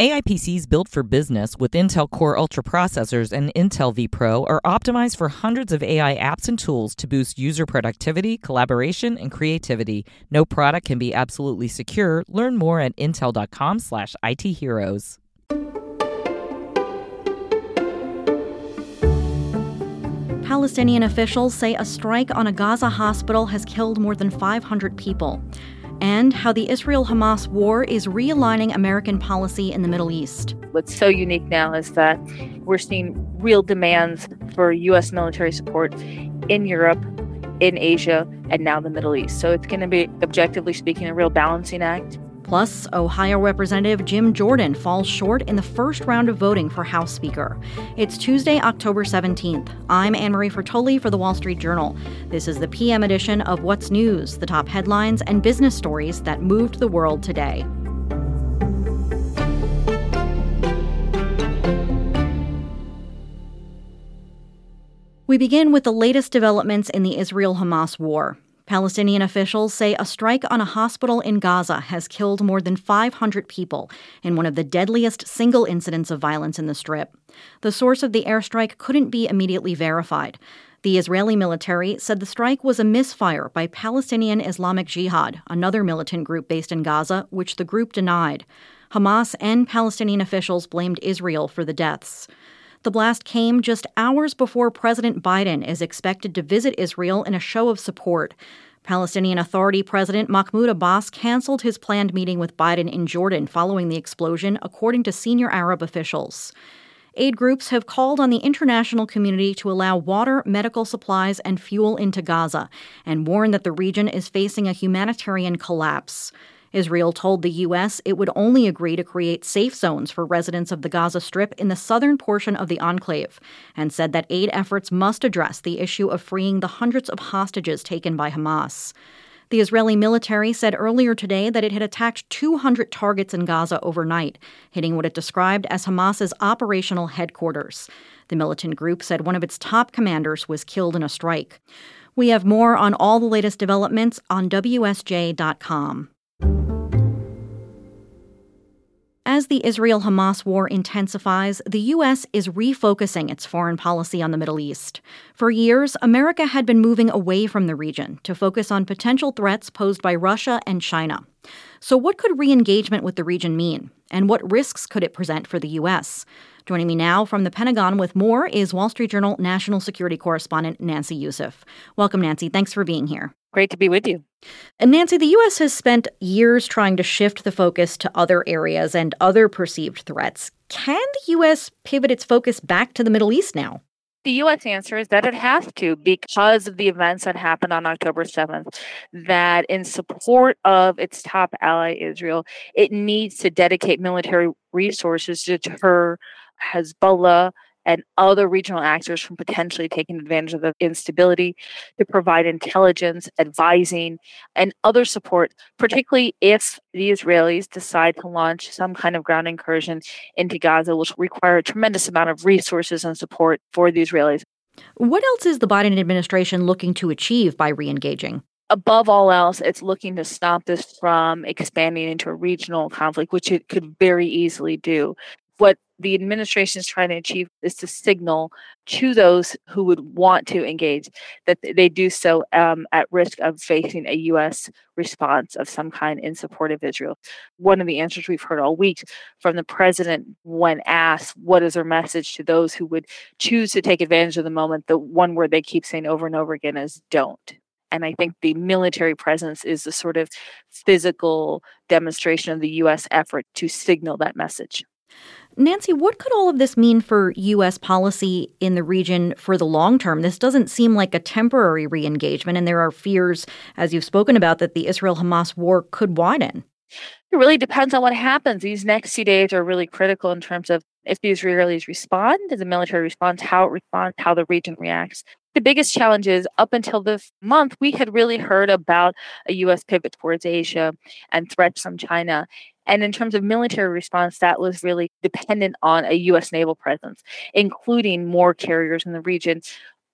AI PCs built for business with Intel Core Ultra processors and Intel vPro are optimized for hundreds of AI apps and tools to boost user productivity, collaboration, and creativity. No product can be absolutely secure. Learn more at intel.com/ITheroes. Palestinian officials say a strike on a Gaza hospital has killed more than 500 people. And how the Israel-Hamas war is realigning American policy in the Middle East. What's so unique now is that we're seeing real demands for U.S. military support in Europe, in Asia, and now the Middle East. So it's going to be, objectively speaking, a real balancing act. Plus, Ohio Representative Jim Jordan falls short in the first round of voting for House Speaker. It's Tuesday, October 17th. I'm Anne-Marie Fertoli for The Wall Street Journal. This is the PM edition of What's News, the top headlines and business stories that moved the world today. We begin with the latest developments in the Israel-Hamas war. Palestinian officials say a strike on a hospital in Gaza has killed more than 500 people in one of the deadliest single incidents of violence in the Strip. The source of the airstrike couldn't be immediately verified. The Israeli military said the strike was a misfire by Palestinian Islamic Jihad, another militant group based in Gaza, which the group denied. Hamas and Palestinian officials blamed Israel for the deaths. The blast came just hours before President Biden is expected to visit Israel in a show of support. Palestinian Authority President Mahmoud Abbas canceled his planned meeting with Biden in Jordan following the explosion, according to senior Arab officials. Aid groups have called on the international community to allow water, medical supplies, and fuel into Gaza, and warned that the region is facing a humanitarian collapse. Israel told the U.S. it would only agree to create safe zones for residents of the Gaza Strip in the southern portion of the enclave, and said that aid efforts must address the issue of freeing the hundreds of hostages taken by Hamas. The Israeli military said earlier today that it had attacked 200 targets in Gaza overnight, hitting what it described as Hamas's operational headquarters. The militant group said one of its top commanders was killed in a strike. We have more on all the latest developments on WSJ.com. As the Israel-Hamas war intensifies, the U.S. is refocusing its foreign policy on the Middle East. For years, America had been moving away from the region to focus on potential threats posed by Russia and China. So what could re-engagement with the region mean? And what risks could it present for the U.S.? Joining me now from the Pentagon with more is Wall Street Journal national security correspondent Nancy Youssef. Welcome, Nancy. Thanks for being here. Great to be with you. And Nancy, the U.S. has spent years trying to shift the focus to other areas and other perceived threats. Can the U.S. pivot its focus back to the Middle East now? The U.S. answer is that it has to, because of the events that happened on October 7th, that in support of its top ally, Israel, it needs to dedicate military resources to deter Hezbollah and other regional actors from potentially taking advantage of the instability, to provide intelligence, advising, and other support, particularly if the Israelis decide to launch some kind of ground incursion into Gaza, which will require a tremendous amount of resources and support for the Israelis. What else is the Biden administration looking to achieve by re-engaging? Above all else, it's looking to stop this from expanding into a regional conflict, which it could very easily do. What the administration is trying to achieve is to signal to those who would want to engage that they do so at risk of facing a U.S. response of some kind in support of Israel. One of the answers we've heard all week from the president when asked what is their message to those who would choose to take advantage of the moment, the one word they keep saying over and over again is don't. And I think the military presence is the sort of physical demonstration of the U.S. effort to signal that message. Nancy, what could all of this mean for U.S. policy in the region for the long term? This doesn't seem like a temporary re-engagement, and there are fears, as you've spoken about, that the Israel-Hamas war could widen. It really depends on what happens. These next few days are really critical in terms of if the Israelis respond, does the military respond, how it responds, how the region reacts. The biggest challenge is up until this month, we had really heard about a U.S. pivot towards Asia and threats from China. And in terms of military response, that was really dependent on a U.S. naval presence, including more carriers in the region.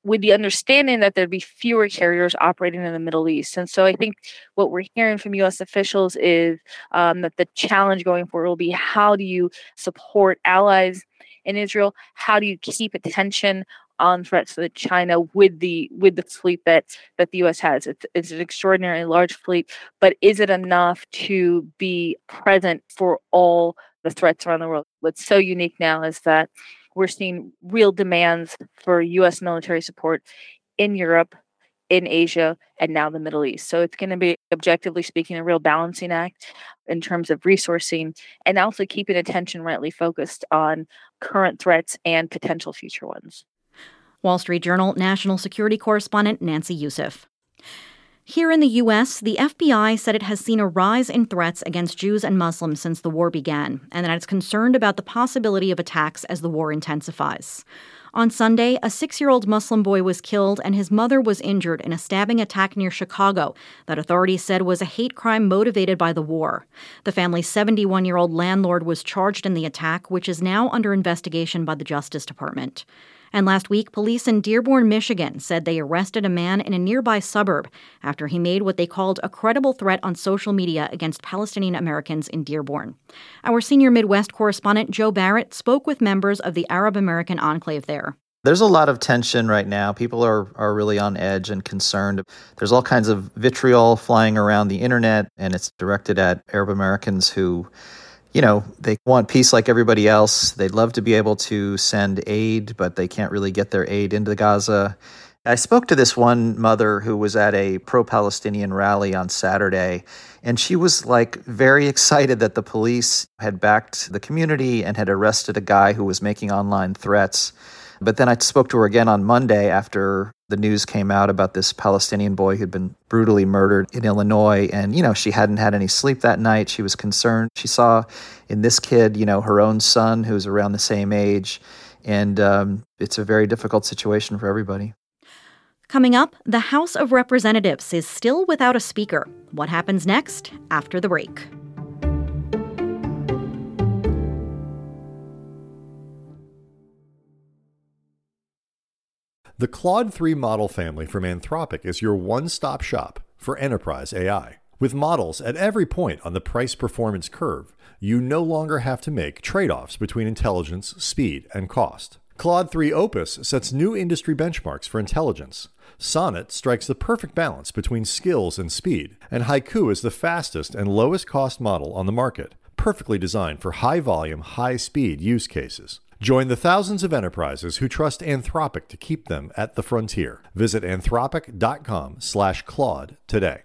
with the understanding that there'd be fewer carriers operating in the Middle East. And so I think what we're hearing from U.S. officials is that the challenge going forward will be, how do you support allies in Israel? How do you keep attention on threats to China with the fleet that the U.S. has? It's an extraordinarily large fleet, but is it enough to be present for all the threats around the world? What's so unique now is that we're seeing real demands for U.S. military support in Europe, in Asia, and now the Middle East. So it's going to be, objectively speaking, a real balancing act in terms of resourcing and also keeping attention rightly focused on current threats and potential future ones. Wall Street Journal national security correspondent Nancy Youssef. Here in the U.S., the FBI said it has seen a rise in threats against Jews and Muslims since the war began, and that it's concerned about the possibility of attacks as the war intensifies. On Sunday, a 6-year-old Muslim boy was killed and his mother was injured in a stabbing attack near Chicago that authorities said was a hate crime motivated by the war. The family's 71-year-old landlord was charged in the attack, which is now under investigation by the Justice Department. And last week, police in Dearborn, Michigan said they arrested a man in a nearby suburb after he made what they called a credible threat on social media against Palestinian Americans in Dearborn. Our senior Midwest correspondent, Joe Barrett, spoke with members of the Arab American enclave there. There's a lot of tension right now. People are really on edge and concerned. There's all kinds of vitriol flying around the internet, and it's directed at Arab Americans who, they want peace like everybody else. They'd love to be able to send aid, but they can't really get their aid into Gaza. I spoke to this one mother who was at a pro-Palestinian rally on Saturday, and she was very excited that the police had backed the community and had arrested a guy who was making online threats. But then I spoke to her again on Monday after the news came out about this Palestinian boy who'd been brutally murdered in Illinois. And, she hadn't had any sleep that night. She was concerned. She saw in this kid, her own son who's around the same age. And it's a very difficult situation for everybody. Coming up, the House of Representatives is still without a speaker. What happens next? After the break. The Claude 3 model family from Anthropic is your one-stop shop for enterprise AI. With models at every point on the price-performance curve, you no longer have to make trade-offs between intelligence, speed, and cost. Claude 3 Opus sets new industry benchmarks for intelligence. Sonnet strikes the perfect balance between skills and speed, and Haiku is the fastest and lowest-cost model on the market, perfectly designed for high-volume, high-speed use cases. Join the thousands of enterprises who trust Anthropic to keep them at the frontier. Visit anthropic.com/Claude today.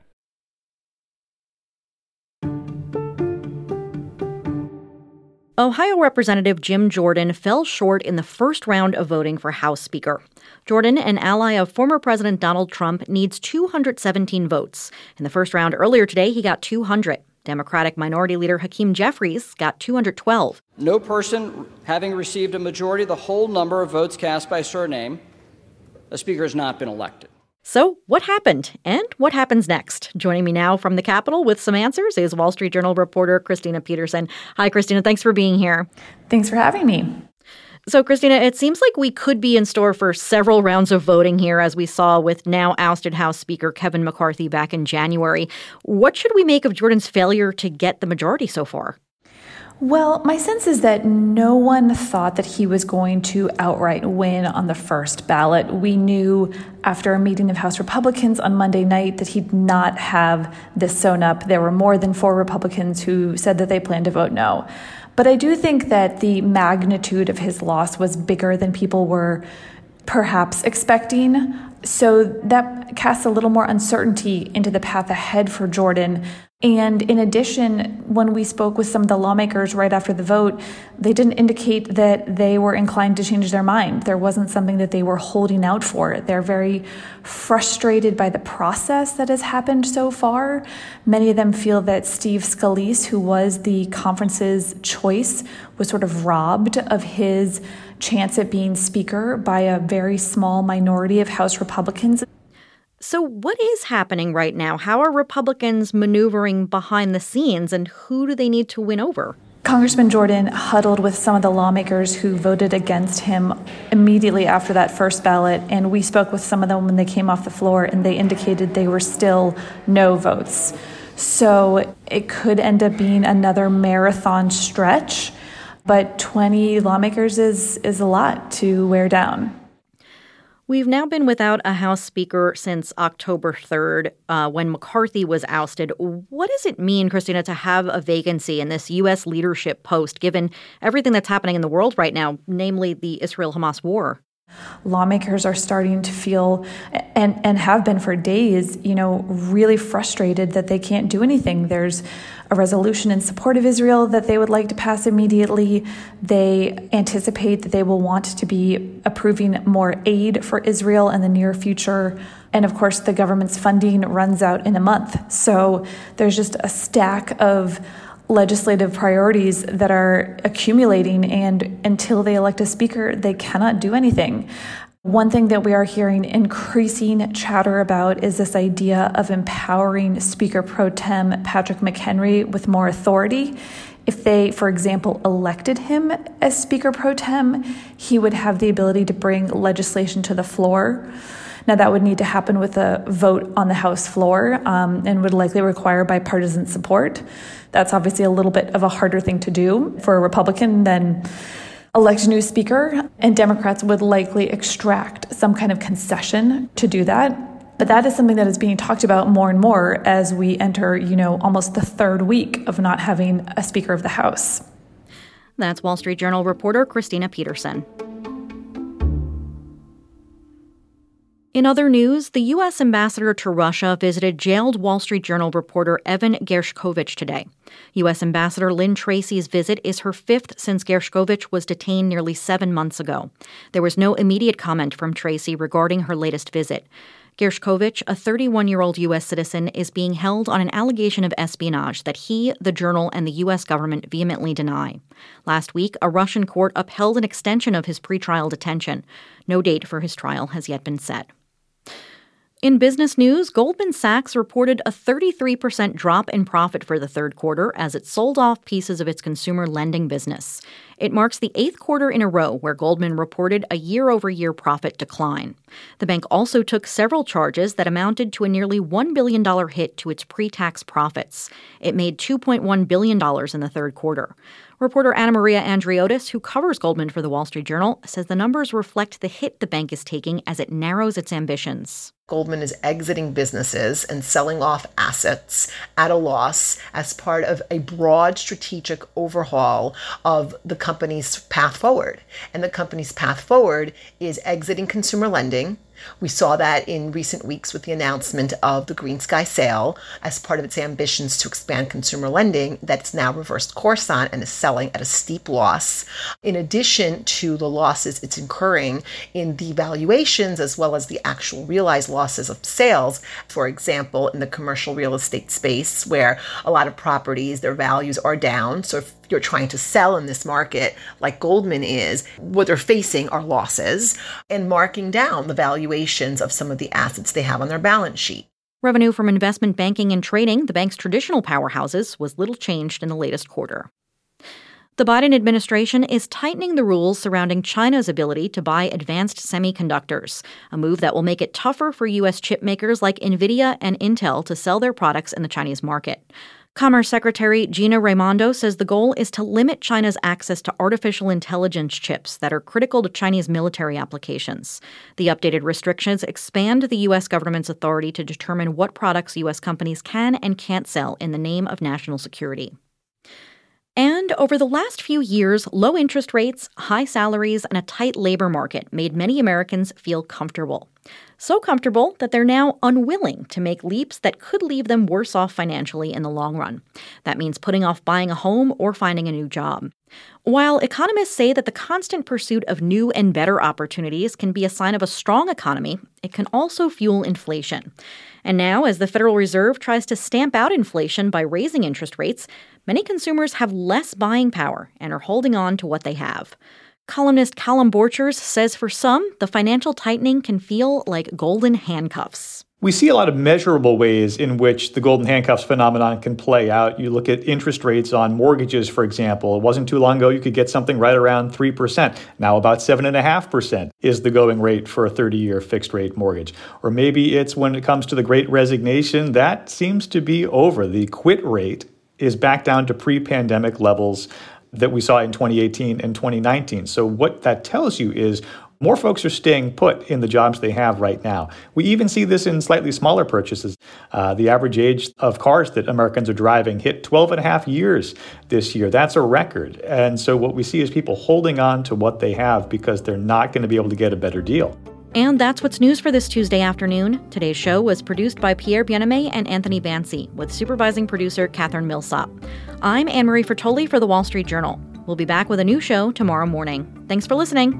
Ohio Representative Jim Jordan fell short in the first round of voting for House Speaker. Jordan, an ally of former President Donald Trump, needs 217 votes. In the first round earlier today, he got 200. Democratic Minority Leader Hakeem Jeffries got 212. No person having received a majority of the whole number of votes cast by surname, a speaker has not been elected. So what happened and what happens next? Joining me now from the Capitol with some answers is Wall Street Journal reporter Christina Peterson. Hi, Christina. Thanks for being here. Thanks for having me. So, Christina, it seems like we could be in store for several rounds of voting here, as we saw with now ousted House Speaker Kevin McCarthy back in January. What should we make of Jordan's failure to get the majority so far? Well, my sense is that no one thought that he was going to outright win on the first ballot. We knew after a meeting of House Republicans on Monday night that he'd not have this sewn up. There were more than 4 Republicans who said that they planned to vote no. But I do think that the magnitude of his loss was bigger than people were perhaps expecting. So that casts a little more uncertainty into the path ahead for Jordan. And in addition, when we spoke with some of the lawmakers right after the vote, they didn't indicate that they were inclined to change their mind. There wasn't something that they were holding out for. They're very frustrated by the process that has happened so far. Many of them feel that Steve Scalise, who was the conference's choice, was sort of robbed of his chance at being speaker by a very small minority of House Republicans. So what is happening right now? How are Republicans maneuvering behind the scenes, and who do they need to win over? Congressman Jordan huddled with some of the lawmakers who voted against him immediately after that first ballot, and we spoke with some of them when they came off the floor, and they indicated they were still no votes. So it could end up being another marathon stretch, but 20 lawmakers is a lot to wear down. We've now been without a House Speaker since October 3rd, when McCarthy was ousted. What does it mean, Christina, to have a vacancy in this U.S. leadership post, given everything that's happening in the world right now, namely the Israel-Hamas war? Lawmakers are starting to feel, and have been for days, really frustrated that they can't do anything. There's a resolution in support of Israel that they would like to pass immediately. They anticipate that they will want to be approving more aid for Israel in the near future. And of course, the government's funding runs out in a month. So there's just a stack of legislative priorities that are accumulating, and until they elect a speaker, they cannot do anything. One thing that we are hearing increasing chatter about is this idea of empowering Speaker Pro Tem Patrick McHenry with more authority. If they, for example, elected him as Speaker Pro Tem, he would have the ability to bring legislation to the floor. Now, that would need to happen with a vote on the House floor and would likely require bipartisan support. That's obviously a little bit of a harder thing to do for a Republican than elect a new speaker, and Democrats would likely extract some kind of concession to do that. But that is something that is being talked about more and more as we enter, almost the third week of not having a Speaker of the House. That's Wall Street Journal reporter Christina Peterson. In other news, the U.S. ambassador to Russia visited jailed Wall Street Journal reporter Evan Gershkovich today. U.S. Ambassador Lynn Tracy's visit is her fifth since Gershkovich was detained nearly 7 months ago. There was no immediate comment from Tracy regarding her latest visit. Gershkovich, a 31-year-old U.S. citizen, is being held on an allegation of espionage that he, the Journal, and the U.S. government vehemently deny. Last week, a Russian court upheld an extension of his pretrial detention. No date for his trial has yet been set. In business news, Goldman Sachs reported a 33% drop in profit for the third quarter as it sold off pieces of its consumer lending business. It marks the eighth quarter in a row where Goldman reported a year-over-year profit decline. The bank also took several charges that amounted to a nearly $1 billion hit to its pre-tax profits. It made $2.1 billion in the third quarter. Reporter Anna Maria Andriotis, who covers Goldman for the Wall Street Journal, says the numbers reflect the hit the bank is taking as it narrows its ambitions. Goldman is exiting businesses and selling off assets at a loss as part of a broad strategic overhaul of the company's path forward. And the company's path forward is exiting consumer lending. We saw that in recent weeks with the announcement of the Green Sky sale as part of its ambitions to expand consumer lending that's now reversed course on and is selling at a steep loss. In addition to the losses it's incurring in the valuations as well as the actual realized losses of sales, for example, in the commercial real estate space where a lot of properties, their values are down. So if you're trying to sell in this market like Goldman is, what they're facing are losses and marking down the valuations of some of the assets they have on their balance sheet. Revenue from investment banking and trading, the bank's traditional powerhouses, was little changed in the latest quarter. The Biden administration is tightening the rules surrounding China's ability to buy advanced semiconductors, a move that will make it tougher for U.S. chip makers like NVIDIA and Intel to sell their products in the Chinese market. Commerce Secretary Gina Raimondo says the goal is to limit China's access to artificial intelligence chips that are critical to Chinese military applications. The updated restrictions expand the U.S. government's authority to determine what products U.S. companies can and can't sell in the name of national security. And over the last few years, low interest rates, high salaries, and a tight labor market made many Americans feel comfortable. So comfortable that they're now unwilling to make leaps that could leave them worse off financially in the long run. That means putting off buying a home or finding a new job. While economists say that the constant pursuit of new and better opportunities can be a sign of a strong economy, it can also fuel inflation. And now, as the Federal Reserve tries to stamp out inflation by raising interest rates, many consumers have less buying power and are holding on to what they have. Columnist Callum Borchers says for some, the financial tightening can feel like golden handcuffs. We see a lot of measurable ways in which the golden handcuffs phenomenon can play out. You look at interest rates on mortgages, for example. It wasn't too long ago you could get something right around 3%. Now about 7.5% is the going rate for a 30-year fixed-rate mortgage. Or maybe it's when it comes to the Great Resignation, that seems to be over. The quit rate is back down to pre-pandemic levels that we saw in 2018 and 2019. So what that tells you is more folks are staying put in the jobs they have right now. We even see this in slightly smaller purchases. The average age of cars that Americans are driving hit 12 and a half years this year. That's a record. And so what we see is people holding on to what they have because they're not going to be able to get a better deal. And that's what's news for this Tuesday afternoon. Today's show was produced by Pierre Bienaimé and Anthony Bancy, with supervising producer Catherine Millsop. I'm Anne-Marie Fertoli for The Wall Street Journal. We'll be back with a new show tomorrow morning. Thanks for listening.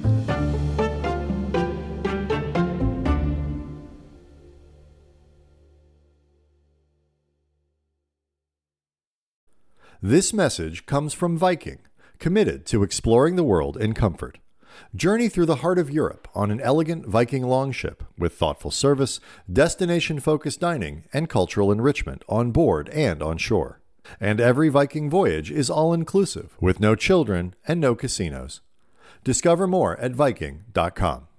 This message comes from Viking, committed to exploring the world in comfort. Journey through the heart of Europe on an elegant Viking longship with thoughtful service, destination-focused dining, and cultural enrichment on board and on shore. And every Viking voyage is all-inclusive, with no children and no casinos. Discover more at Viking.com.